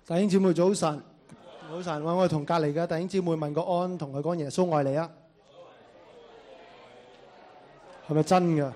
弟兄姊妹早晨，早晨，我哋同隔離嘅弟兄姊妹問個安，同佢講耶穌愛你啊，係咪真㗎？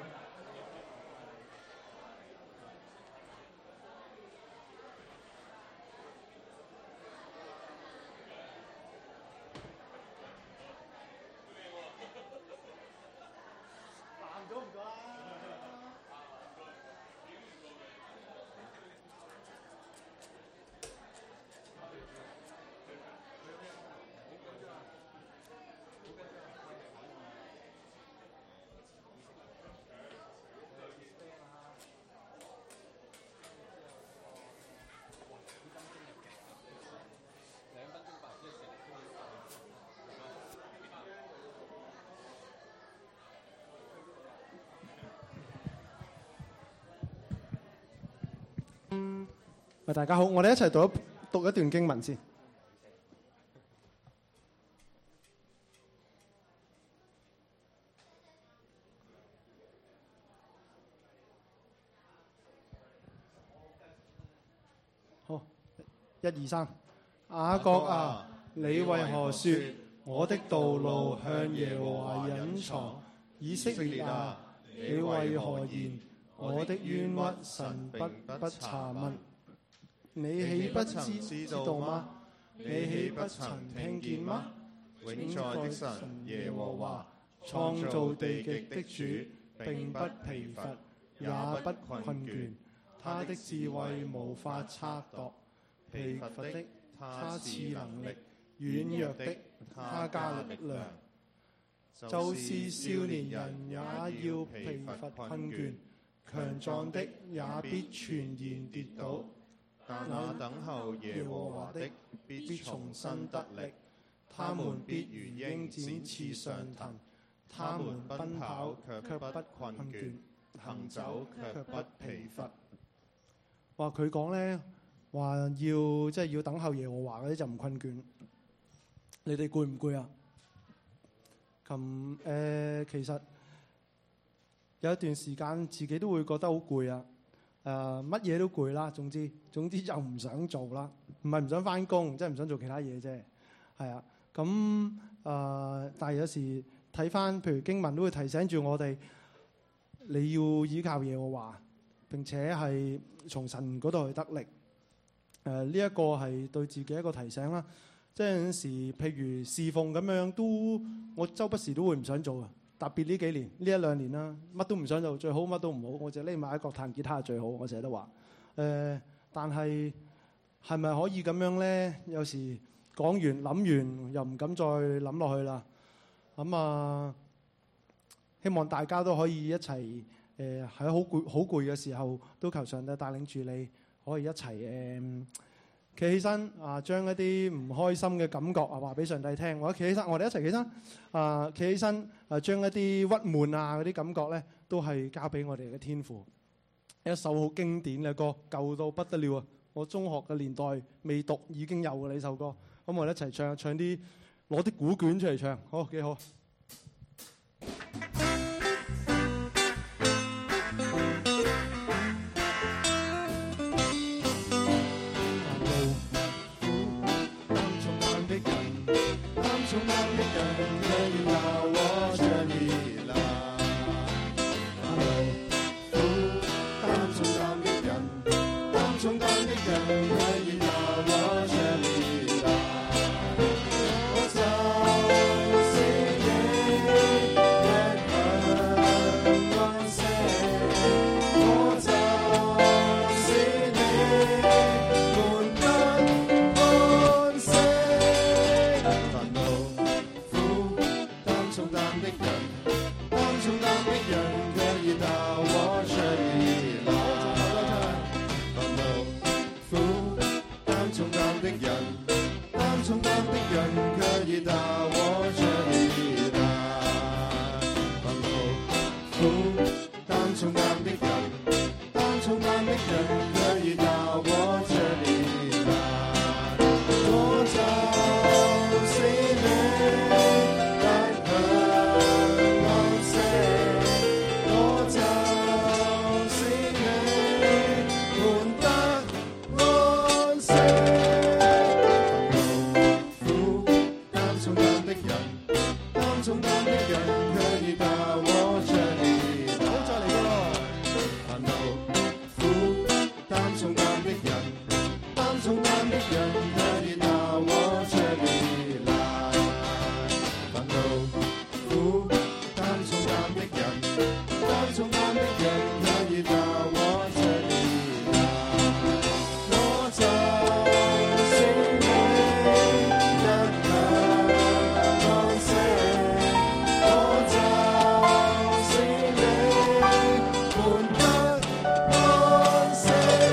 大家好，我哋一齊讀一段經文先。好，1、2、3。雅各啊，你為何說我的道路向耶和華隱藏？以色列啊，你為何言我的冤屈神不查問？你豈不知道嗎？你豈不曾聽見嗎？永在的神耶和華，創造地極的主，並不疲乏，也不困倦。他的智慧無法測度，疲乏的他賜能力，軟弱的他加力量。就是少年人也要疲乏困倦，強壯的也必全然跌倒。 但那等候耶和華的必重新得力，他們必如鷹展翅上騰，他們奔跑卻不困倦，行走卻不疲乏。 話佢講咧，話要等候耶和華嗰啲就唔困倦。你哋攰唔攰啊？其實有一段時間自己都會覺得好攰啊。乜嘢都攰啦，總之就唔想做啦，唔係唔想返工，即係唔想做其他嘢啫。係啊，但係有時睇返，譬如經文都會提醒住我哋，你要依靠耶和華，並且係從神嗰度去得力。呢一個係對自己一個提醒啦。即係有陣時，譬如侍奉咁樣，我周不時都會唔想做啊。特別呢幾年，呢1-2年啦，乜都唔想做，最好乜都唔好，我就匿埋喺角彈吉他係最好。我成日都話，但係係咪可以咁樣咧？有時講完諗完又唔敢再諗落去啦。希望大家都可以一齊喺好攰嘅時候，都求上帝帶領住你，可以一齊企起身啊，將一啲唔開心嘅感覺啊話俾上帝聽。或者企起身，我哋一齊企起身啊，企起身啊，將一啲鬱悶啊嗰啲感覺咧，都係交俾我哋嘅天父。一首好經典嘅歌，舊到不得了啊！我中學嘅年代未讀已經有嘅呢首歌。咁我哋一齊唱啲，攞啲古卷出嚟唱，好幾好。 重擔的人可以拿我這裏來，煩惱苦擔重擔的人，擔重擔的人可以拿我這裏來，我就勝你得享安息，我就勝你滿得安息。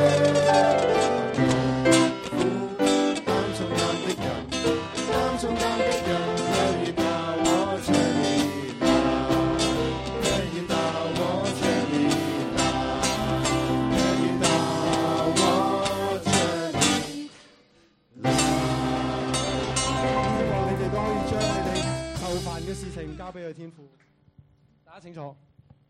擔重擔的人，擔重擔的人可以拿我這裏來，可以拿我這裏來，可以拿我這裏來。 希望你哋都可以將你哋受煩嘅事情交俾佢天父。大家請坐。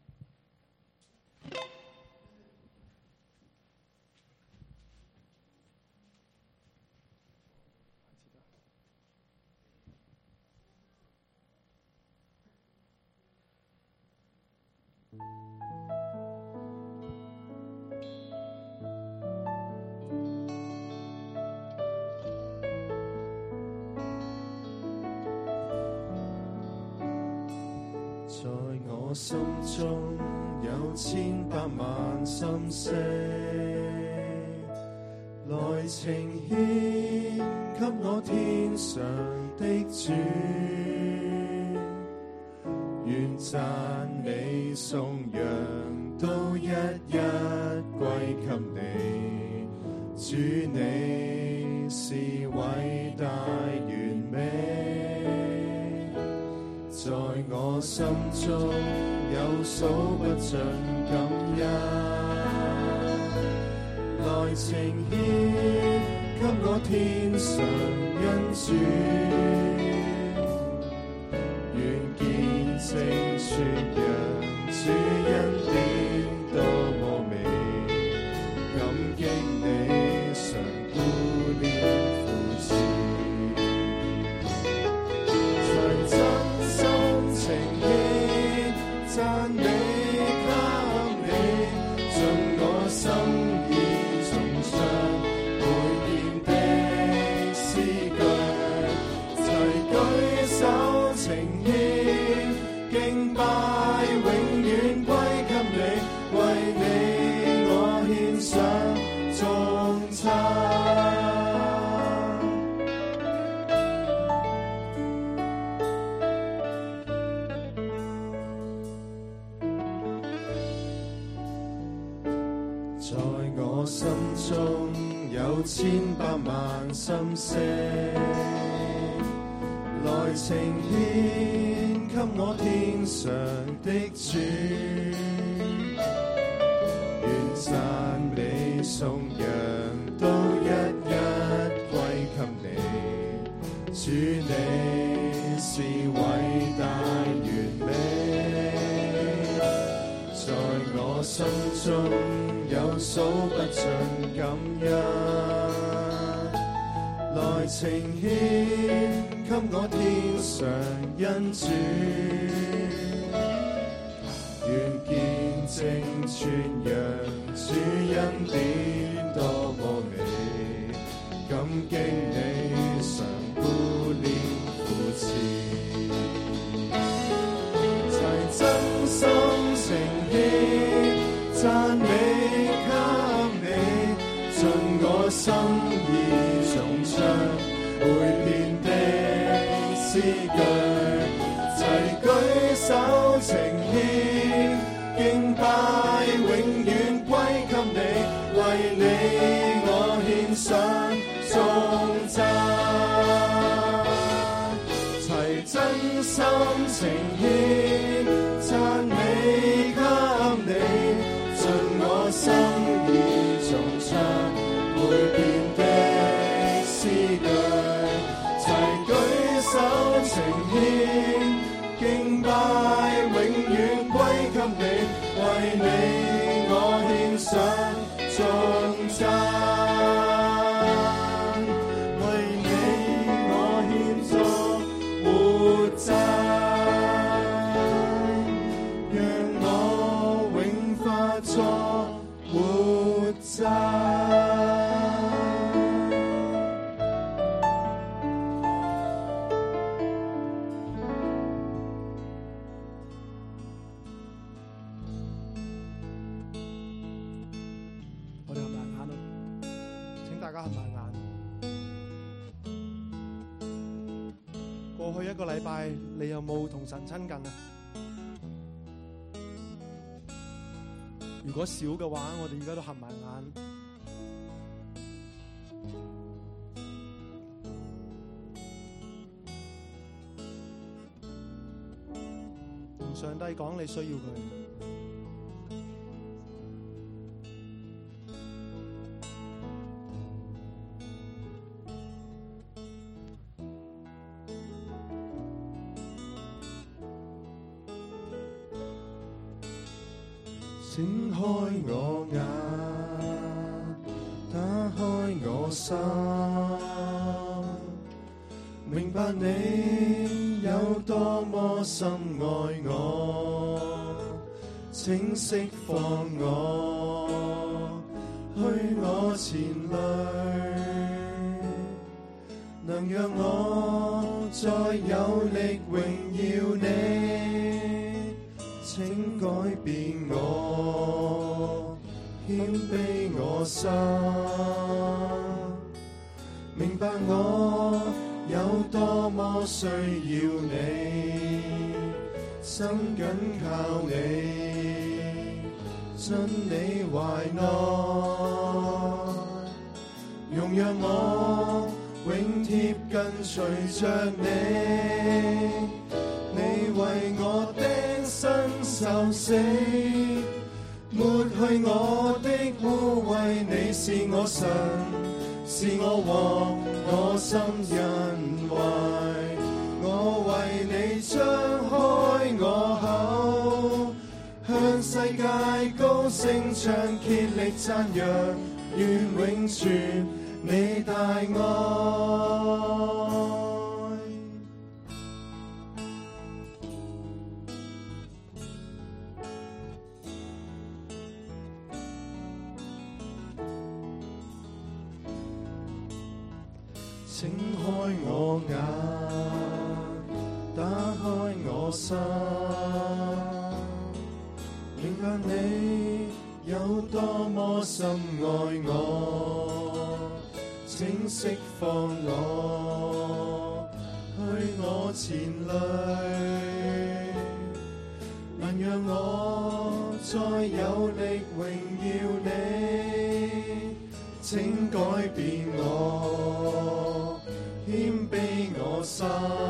在我心中有千百萬心聲，來呈獻給我天上的主，願讚美頌揚都一一歸給你，主你是偉大完美。在我心中有數不盡感恩，來呈獻給我天上恩主，願見證傳揚主恩典多麼美，感激你常顧念扶持。呈獻讚美給你，盡我心意重唱每遍的詩句，齊舉手呈獻敬拜，永遠歸給你，為你我獻上頌讚。在我心中有千百萬心聲，來呈獻給我天上的主，願讚美頌揚都一一歸給你，主你是偉大完美。在我心中有數不盡感恩，來呈獻給我天上恩主，願見證傳揚主恩典多麼美，感激你常顧念扶持，齊真心呈獻讚美給你，盡我心意重唱每遍的詩句，齊舉手呈獻敬拜，永遠歸給你，為你我獻上頌讚，齊真心呈獻讚美給你，盡我心意重唱每遍的詩句，齊舉手呈獻敬拜，永遠歸給你，為你我獻上頌讚，為你我獻作活讚。 過去一個禮拜，你有冇同神親近啊？如果少嘅話，我哋而家都合埋眼，同上帝講你需要佢。 展開我眼，打開我心，明白你有多麼深愛我，請釋放我，去我前淚，能讓我再有力榮耀你，請改變我，謙卑我心，明白我有多麼需要你，心緊靠你，進你懷內，容讓我永貼跟隨着你，你為我釘身受死，抹去我的污穢，你是我神，是我王，我心欣慰，我為你張開我口，向世界高聲唱，竭力讚揚，願永存你大愛。請開我眼，打開我心，明白你有多麼深愛我，請釋放我，去我前淚，能讓我再有力榮耀你，請改變我，謙卑我心，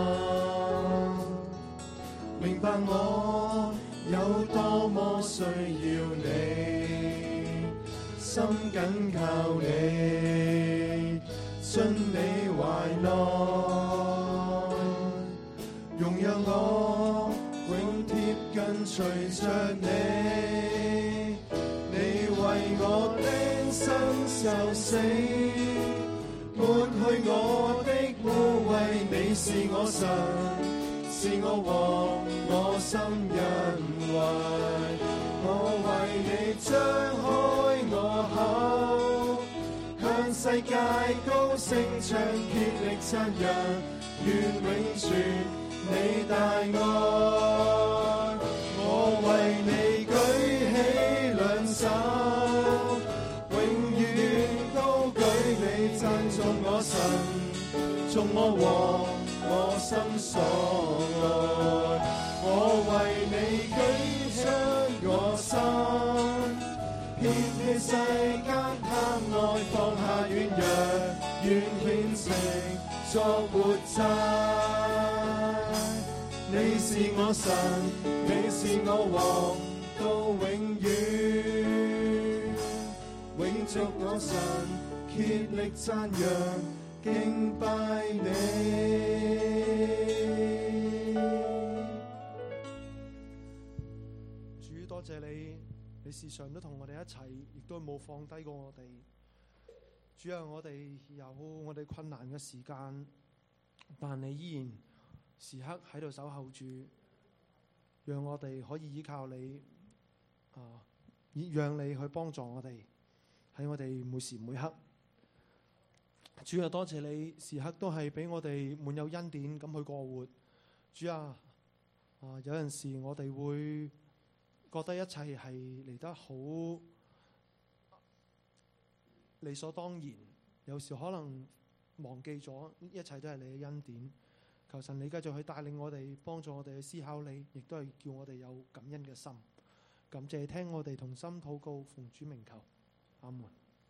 明白我有多麼需要你，心緊靠你，進你懷內，容讓我永貼跟隨着你，你為我釘身受死，抹去我的污穢，你是我神，是我王，我心欣慰，我為你張開我口，向世界高聲唱，竭力讚揚，願永存你大愛，我為你舉起兩手，永遠高舉你，讚頌我神，頌我王，我心所愛，我為你舉出我心，撇棄世間貪愛，放下軟弱，願獻情作活祭，你是我神，你是我王，到永遠，永續我神，竭力讚揚，敬拜你。 主，多謝你，你時常都同我哋一齊，亦都冇放低過我哋。主啊，我哋有我哋困難嘅時間，但你依然時刻喺度守候住，讓我哋可以依靠你，讓你去幫助我哋喺我哋每時每刻。主啊，多謝你時刻都係俾我哋滿有恩典咁去過活。主啊，有陣時我哋會覺得一切係嚟得好理所當然，有時可能忘記咗一切都係你嘅恩典。 求神你繼續去帶領我哋，幫助我哋去思考你，亦都係叫我哋有感恩嘅心。感謝聽我哋同心禱告，奉主名求，阿門。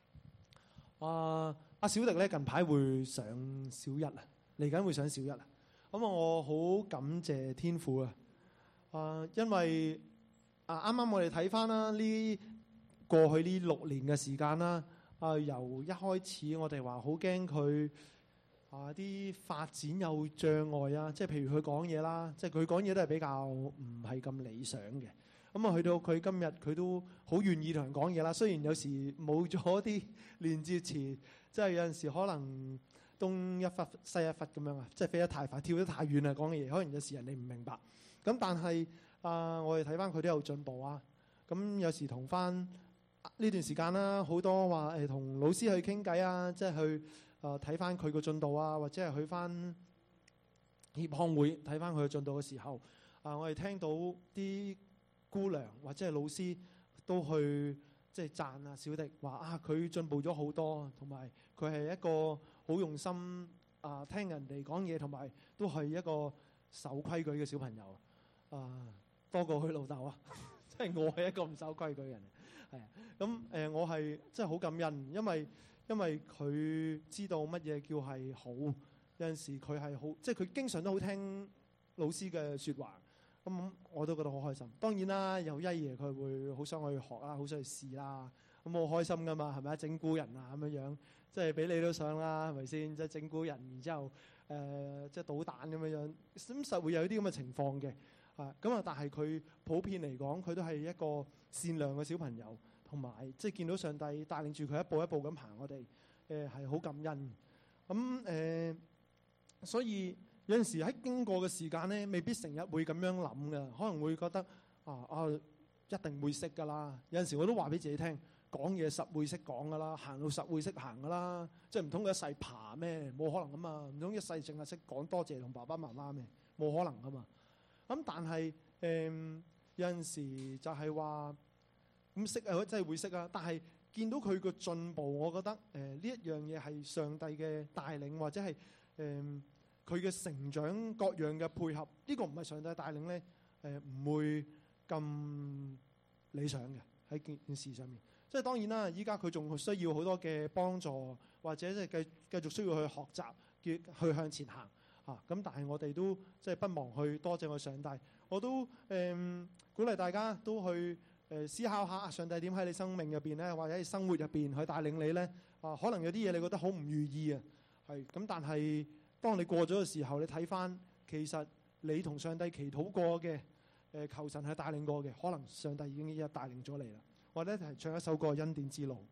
阿小迪咧近排會上小一啊，嚟緊會上小一啊。咁我好感謝天父啊！因為啱啱我哋睇翻啦，呢過去呢6年嘅時間啦，由一開始我哋話好驚佢啲發展有障礙啊，即係譬如佢講嘢啦，即係佢講嘢都係比較唔係咁理想嘅。咁去到佢今日佢都好願意同人講嘢啦。雖然有時冇咗啲連接詞，即係有陣時可能東一忽西一忽咁樣啊，即係飛得太快，跳得太遠啊，講嘅嘢可能有時人哋唔明白。咁但係我哋睇翻佢都有進步啊。咁有時同翻呢段時間啦，好多話同老師去傾偈啊，即係去睇翻佢個進度啊，或者係去翻協康會睇翻佢嘅進度嘅時候，我哋聽到啲姑娘或者係老師都去即係讚啊小迪，話佢進步咗好多，同埋佢係一個好用心聽人哋講嘢，同埋都係一個守規矩嘅小朋友多過佢老豆啊！即係我係一個唔守規矩嘅人，係啊。咁我係真係好感恩，因為佢知道乜嘢叫係好。有陣時佢係好，即係佢經常都好聽老師嘅説話。咁我都覺得好開心。當然啦，有一爺佢會好想去學啦，好想去試啦。咁好開心噶嘛，係咪啊？整蠱人啊咁樣，即係俾你都想啦，係咪先？即係整蠱人，然之後即係搗蛋咁樣，咁實會有啲咁嘅情況嘅。但係佢普遍嚟講，佢都係一個善良嘅小朋友，同埋即係見到上帝帶領住佢一步一步咁行，我哋係好感恩。咁所以有陣時喺經過嘅時間咧，未必成日會咁樣諗嘅，可能會覺得一定會識㗎啦。有陣時我都話俾自己聽，講嘢實會識講㗎啦，行路實會識行㗎啦。即係唔通佢一世爬咩？冇可能㗎嘛。唔通一世淨係識講多謝同爸爸媽媽咩？冇可能㗎嘛。咁但係有陣時就係話咁識啊，真係會識啊。但係見到佢個進步，我覺得呢一樣嘢係上帝嘅帶領，或者係佢嘅成長各樣嘅配合。呢個唔係上帝帶領咧，唔會咁理想嘅喺件事上面。即係當然啦，依家佢仲需要好多嘅幫助，或者即係繼續需要去學習，去向前行。咁但係我哋都即係不忘去多謝我上帝。我都鼓勵大家都去思考下上帝點喺你生命入邊咧，或者喺生活入邊去帶領你咧。可能有啲嘢你覺得好唔如意啊，係咁，但係當你過咗嘅時候，你睇翻其實你同上帝祈禱過嘅求神係帶領過嘅，可能上帝已經一一帶領咗你啦。我哋一齊唱一首歌《恩典之路》。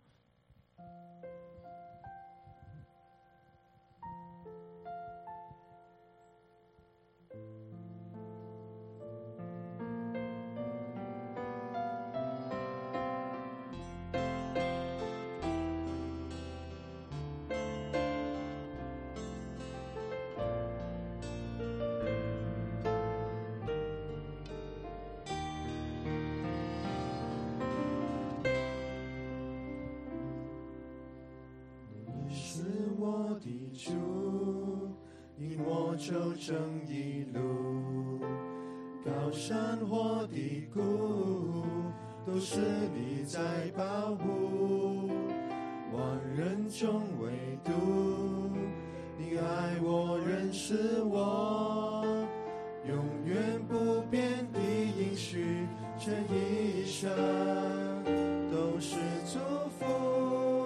走正义路，高山或低谷，都是你在保护。万人中唯独你爱我，认识我，永远不变的应许，这一生都是祝福。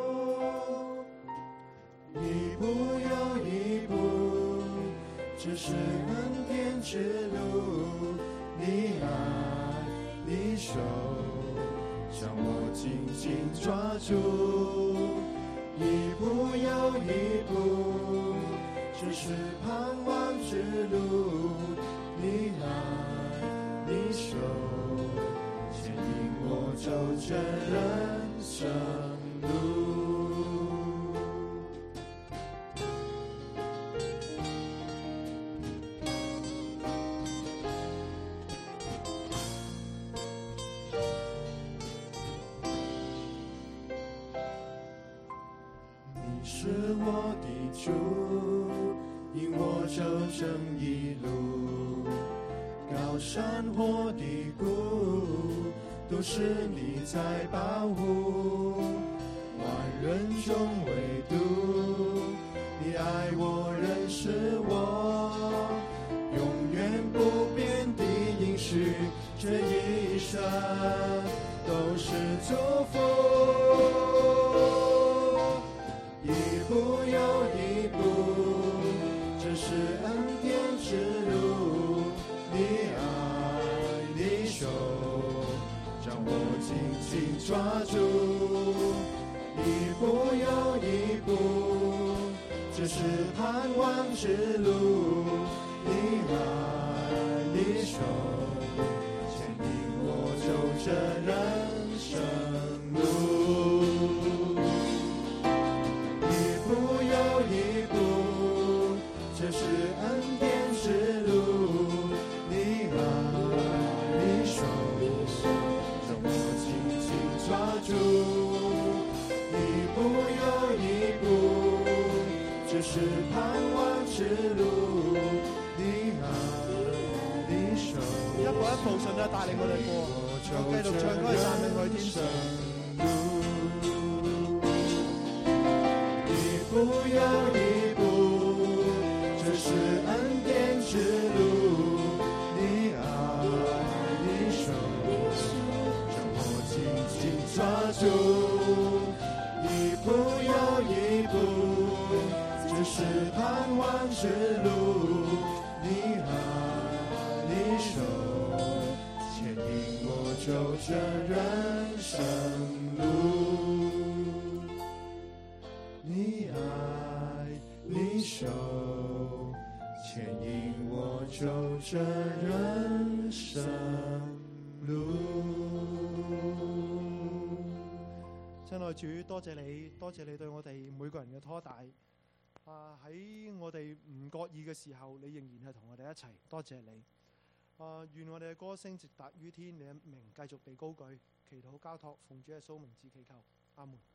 一步又一步，这是恩典之路，你爱你手将我紧紧抓住，一步又一步，这是盼望之路，你爱你手牵引我走这人生路。是我的主，引我走正义路，高山或低谷，都是你在保护。万人中唯独你爱我，认识我，永远不变的应许，这一生都是祝福。一步又一步，这是恩典之路，你爱你手让我紧紧抓住。一步又一步，这是盼望之路，你爱你手牵引我走这人生路。一步又一步，这是恩典之路，你爱你手让我紧紧抓住。一步又一步，这是盼望之路，你愛你手， 一步一步神都帶領我哋過，繼續唱歌讚美佢天上。 一步又一步，這是恩典之路，你愛你手讓我緊緊抓住。一步又一步，这是盼望之路，你爱你手牵引我走这人生路，你爱你手牵引我走这人生路。 親愛主，多謝你，多謝你對我哋每個人嘅拖帶。喺我哋唔覺意嘅時候，你仍然係同我哋一齊。多謝你。願我哋嘅歌聲直達於天，你嘅名繼續被高舉。祈禱交託，奉主耶穌名字祈求，阿門。